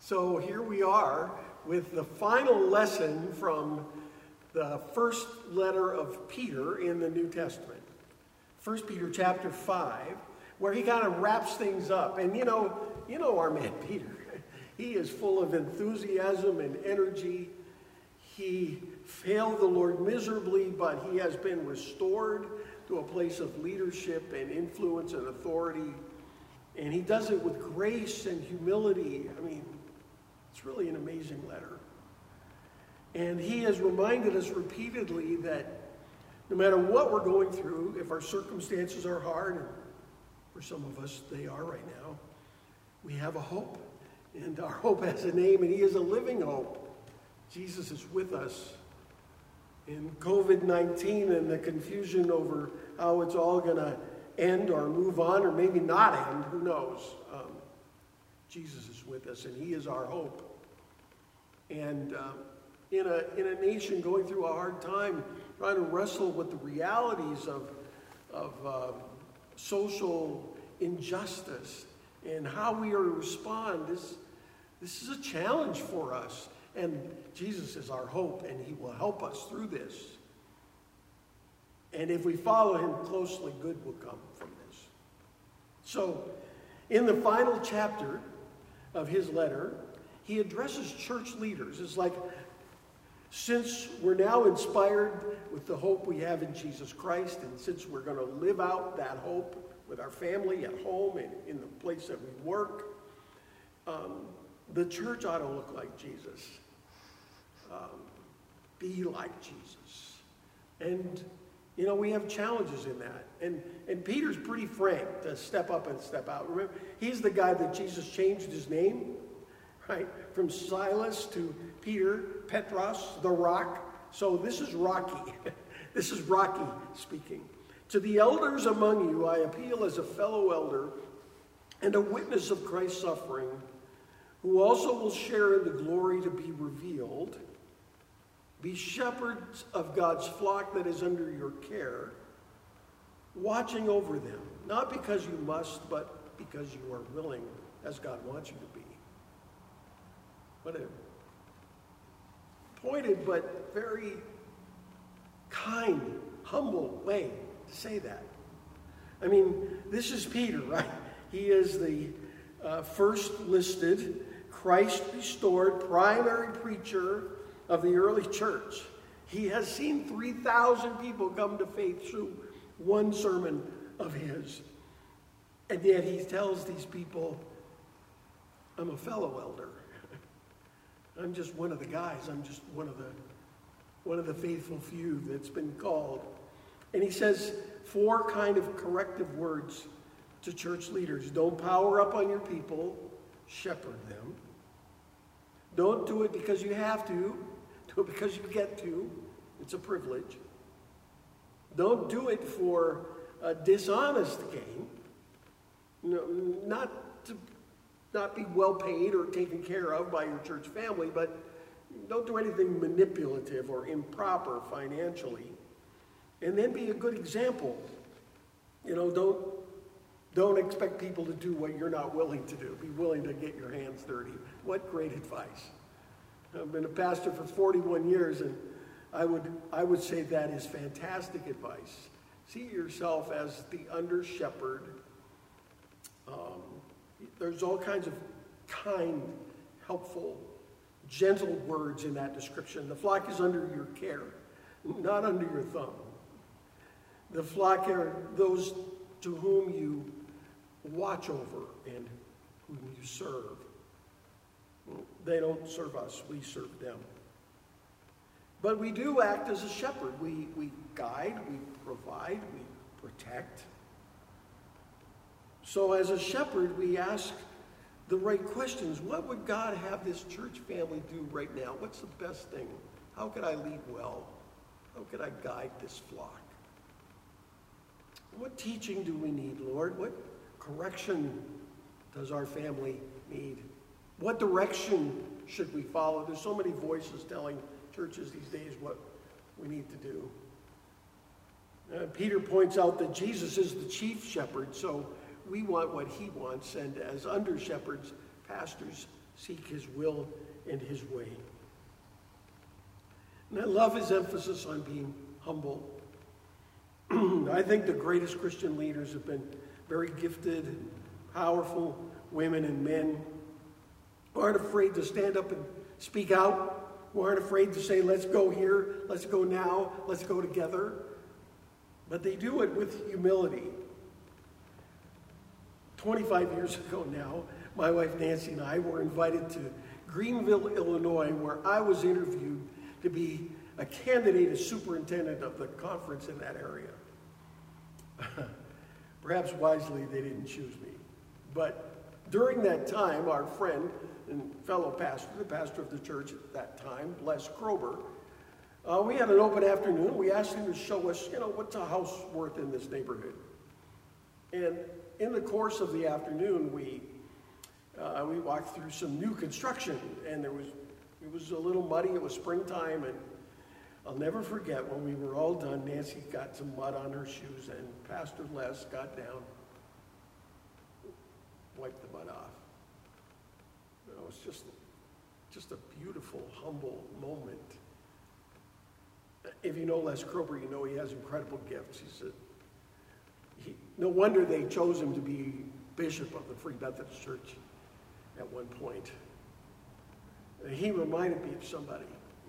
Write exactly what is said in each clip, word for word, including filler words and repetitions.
So here we are with the final lesson from the first letter of Peter in the New Testament. First Peter chapter five, where he kind of wraps things up. And you know, you know our man Peter. He is full of enthusiasm and energy. He failed the Lord miserably, but he has been restored to a place of leadership and influence and authority. And he does it with grace and humility. I mean, it's really an amazing letter. And he has reminded us repeatedly that no matter what we're going through, if our circumstances are hard, and for some of us they are right now, we have a hope. And our hope has a name, and he is a living hope. Jesus is with us. In covid nineteen and the confusion over how it's all going to end or move on, or maybe not end, who knows? Um, Jesus is with us, and he is our hope. And um, in a in a nation going through a hard time, trying to wrestle with the realities of of um, social injustice and how we are to respond, this this is a challenge for us. And Jesus is our hope, and he will help us through this. And if we follow him closely, good will come from this. So, in the final chapter of his letter, he addresses church leaders. It's like, since we're now inspired with the hope we have in Jesus Christ, and since we're going to live out that hope with our family at home and in the place that we work, um, the church ought to look like Jesus. Um, be like Jesus. And, you know, we have challenges in that. And, and Peter's pretty frank to step up and step out. Remember, he's the guy that Jesus changed his name, right? From Silas to Peter, Petros, the rock. So this is Rocky. This is Rocky speaking. To the elders among you, I appeal as a fellow elder and a witness of Christ's suffering, who also will share in the glory to be revealed. Be shepherds of God's flock that is under your care, watching over them, not because you must, but because you are willing, as God wants you to be. What a pointed but very kind, humble way to say that. I mean, this is Peter, right? He is the uh, first listed, Christ-restored, primary preacher of the early church. He has seen three thousand people come to faith through one sermon of his. And yet he tells these people, I'm a fellow elder. I'm just one of the guys. I'm just one of the one of the faithful few that's been called. And he says four kind of corrective words to church leaders. Don't power up on your people. Shepherd them. Don't do it because you have to. Do it because you get to. It's a privilege. Don't do it for a dishonest gain. No, not to not be well paid or taken care of by your church family, but don't do anything manipulative or improper financially. And then be a good example. You know, don't don't expect people to do what you're not willing to do. Be willing to get your hands dirty. What great advice. I've been a pastor for forty-one years, and I would I would say that is fantastic advice. See yourself as the under shepherd. Um, there's all kinds of kind, helpful, gentle words in that description. The flock is under your care, not under your thumb. The flock are those to whom you watch over and whom you serve. They don't serve us, we serve them. But we do act as a shepherd. We, we guide, we provide, we protect. So as a shepherd, we ask the right questions. What would God have this church family do right now? What's the best thing? How could I lead well? How could I guide this flock? What teaching do we need, Lord? What correction does our family need? What direction should we follow? There's so many voices telling churches these days what we need to do. Uh, Peter points out that Jesus is the chief shepherd, so we want what he wants, and as under shepherds, pastors seek his will and his way. And I love his emphasis on being humble. I think the greatest Christian leaders have been very gifted and powerful women and men who aren't afraid to stand up and speak out, who aren't afraid to say, let's go here, let's go now, let's go together. But they do it with humility. twenty-five years ago now, my wife Nancy and I were invited to Greenville, Illinois, where I was interviewed to be a candidate as superintendent of the conference in that area. Perhaps wisely they didn't choose me. But during that time, our friend and fellow pastor, the pastor of the church at that time, Les Krober, uh, we had an open afternoon. We asked him to show us, you know, what's a house worth in this neighborhood. And in the course of the afternoon, we uh, we walked through some new construction, and there was it was a little muddy. It was springtime, and I'll never forget when we were all done. Nancy got some mud on her shoes, and Pastor Les got down, wiped the mud off. You know, it was just just a beautiful, humble moment. If you know Les Krober, you know he has incredible gifts. He's a He, no wonder they chose him to be bishop of the Free Methodist Church at one point. And he reminded me of somebody,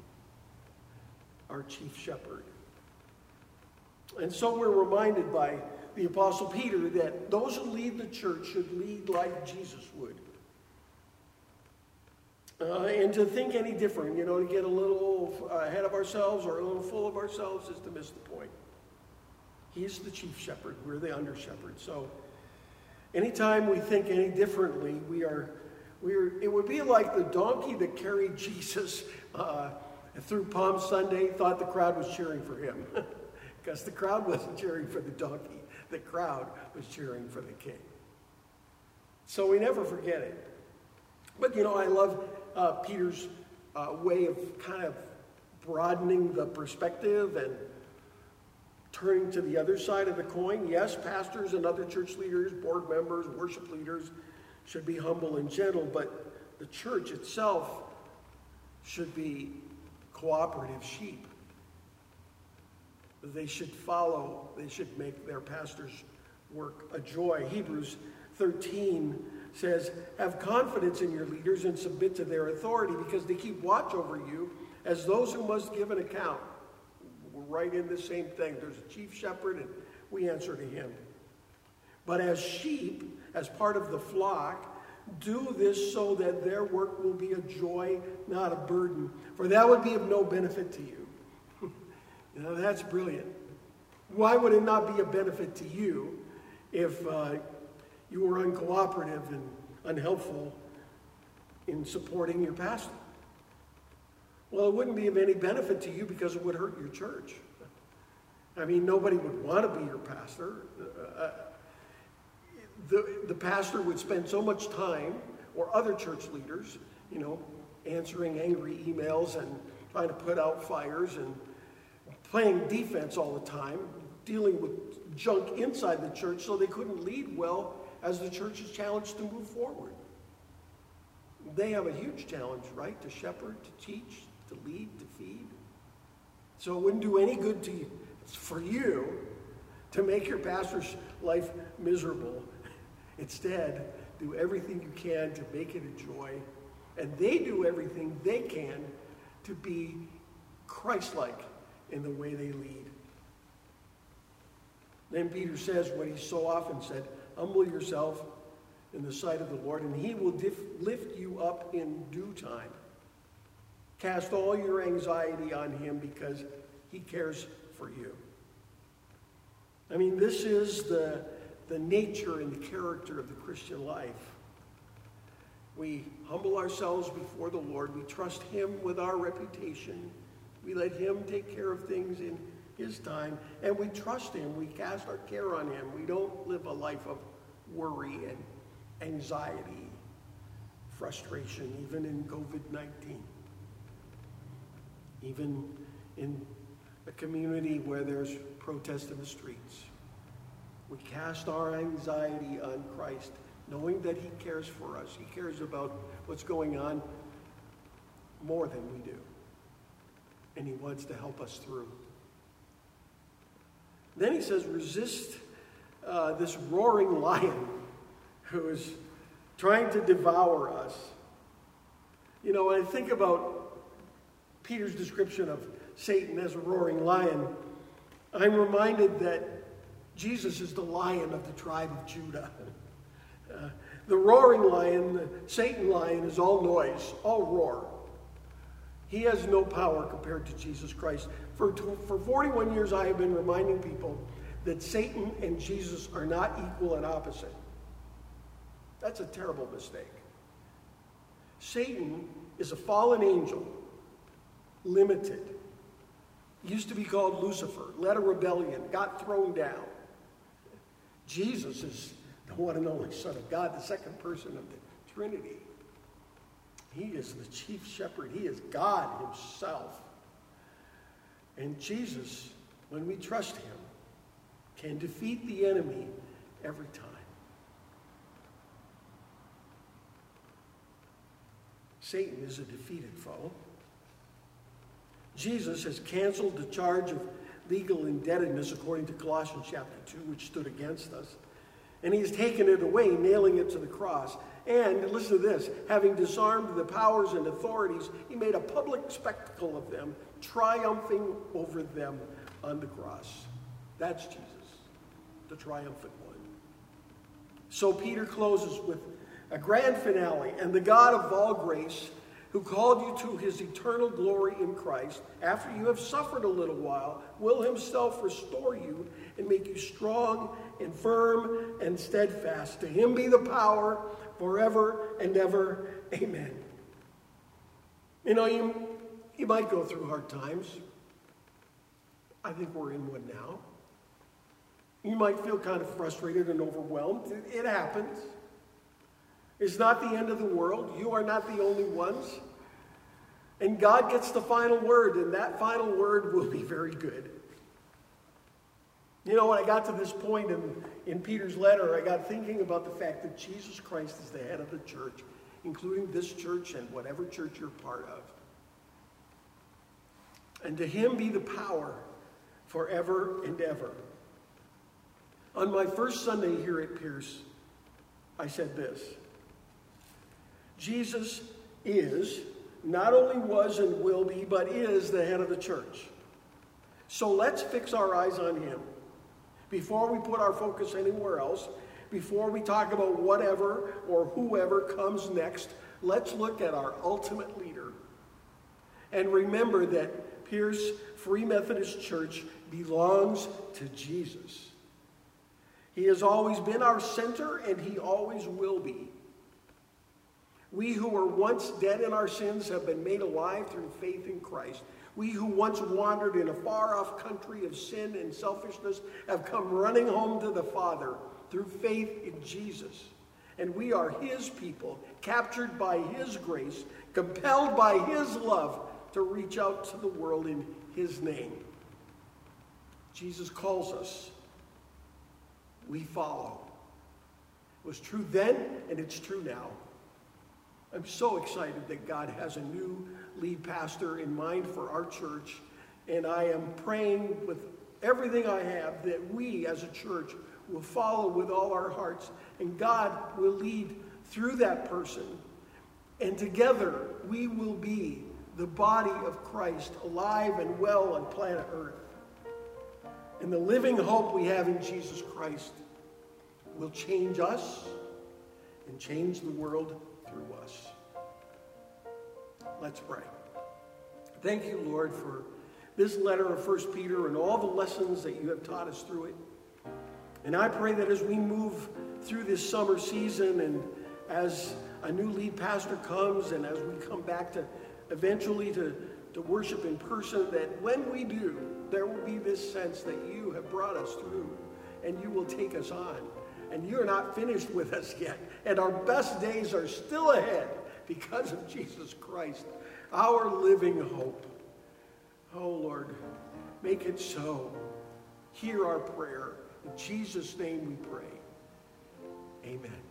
our chief shepherd. And so we're reminded by the Apostle Peter that those who lead the church should lead like Jesus would. Uh, and to think any different, you know, to get a little ahead of ourselves or a little full of ourselves is to miss the point. He's the chief shepherd. We're the under shepherd. So anytime we think any differently, we are, we are. It would be like the donkey that carried Jesus uh, through Palm Sunday thought the crowd was cheering for him. Because the crowd wasn't cheering for the donkey. The crowd was cheering for the king. So we never forget it. But, you know, I love uh, Peter's uh, way of kind of broadening the perspective and turning to the other side of the coin. Yes, pastors and other church leaders, board members, worship leaders should be humble and gentle, but the church itself should be cooperative sheep. They should follow, they should make their pastor's work a joy. Hebrews thirteen says, have confidence in your leaders and submit to their authority because they keep watch over you as those who must give an account. We're right in the same thing. There's a chief shepherd, and we answer to him. But as sheep, as part of the flock, do this so that their work will be a joy, not a burden. For that would be of no benefit to you. You know, that's brilliant. Why would it not be a benefit to you if uh, you were uncooperative and unhelpful in supporting your pastor? Well, it wouldn't be of any benefit to you because it would hurt your church. I mean, nobody would want to be your pastor. Uh, the, the pastor would spend so much time, or other church leaders, you know, answering angry emails and trying to put out fires and playing defense all the time, dealing with junk inside the church so they couldn't lead well as the church is challenged to move forward. They have a huge challenge, right? To shepherd, to teach, to lead, to feed. So it wouldn't do any good to you, for you to make your pastor's life miserable. Instead, do everything you can to make it a joy. And they do everything they can to be Christ-like in the way they lead. Then Peter says what he so often said, humble yourself in the sight of the Lord, and he will dif- lift you up in due time. Cast all your anxiety on him because he cares for you. I mean, this is the, the nature and the character of the Christian life. We humble ourselves before the Lord. We trust him with our reputation. We let him take care of things in his time, and we trust him. We cast our care on him. We don't live a life of worry and anxiety, frustration, even in covid nineteen. Even in a community where there's protest in the streets. We cast our anxiety on Christ, knowing that he cares for us. He cares about what's going on more than we do. And he wants to help us through. Then he says, resist uh, this roaring lion who is trying to devour us. You know, when I think about Peter's description of Satan as a roaring lion, I'm reminded that Jesus is the lion of the tribe of Judah. Uh, the roaring lion, the Satan lion, is all noise, all roar. He has no power compared to Jesus Christ. For, for forty-one years, I have been reminding people that Satan and Jesus are not equal and opposite. That's a terrible mistake. Satan is a fallen angel, limited. Used to be called Lucifer, led a rebellion, got thrown down. Jesus is the one and only Son of God, the second person of the Trinity. He is the chief shepherd. He is God himself. And Jesus, when we trust him, can defeat the enemy every time. Satan is a defeated foe. Jesus has canceled the charge of legal indebtedness according to Colossians chapter two, which stood against us. And he's taken it away, nailing it to the cross. And, listen to this, having disarmed the powers and authorities, he made a public spectacle of them, triumphing over them on the cross. That's Jesus, the triumphant one. So Peter closes with a grand finale. And the God of all grace, who called you to his eternal glory in Christ, after you have suffered a little while, will himself restore you and make you strong and firm and steadfast. To him be the power forever and ever. Amen. You know, you, you might go through hard times. I think we're in one now. You might feel kind of frustrated and overwhelmed. It, it happens. It's not the end of the world. You are not the only ones. And God gets the final word, and that final word will be very good. You know, when I got to this point in, in Peter's letter, I got thinking about the fact that Jesus Christ is the head of the church, including this church and whatever church you're part of. And to him be the power forever and ever. On my first Sunday here at Pierce, I said this: Jesus is, not only was and will be, but is the head of the church. So let's fix our eyes on him. Before we put our focus anywhere else, before we talk about whatever or whoever comes next, let's look at our ultimate leader. And remember that Pierce Free Methodist Church belongs to Jesus. He has always been our center, and he always will be. We who were once dead in our sins have been made alive through faith in Christ. We who once wandered in a far-off country of sin and selfishness have come running home to the Father through faith in Jesus. And we are his people, captured by his grace, compelled by his love to reach out to the world in his name. Jesus calls us. We follow. It was true then, and it's true now. I'm so excited that God has a new lead pastor in mind for our church, and I am praying with everything I have that we as a church will follow with all our hearts, and God will lead through that person, and together we will be the body of Christ, alive and well on planet Earth. And the living hope we have in Jesus Christ will change us and change the world through us. Let's pray. Thank you, Lord, for this letter of First Peter and all the lessons that you have taught us through it. And I pray that as we move through this summer season, and as a new lead pastor comes, and as we come back to eventually to, to worship in person, that when we do, there will be this sense that you have brought us through, and you will take us on. And you're not finished with us yet. And our best days are still ahead because of Jesus Christ, our living hope. Oh, Lord, make it so. Hear our prayer. In Jesus' name we pray. Amen.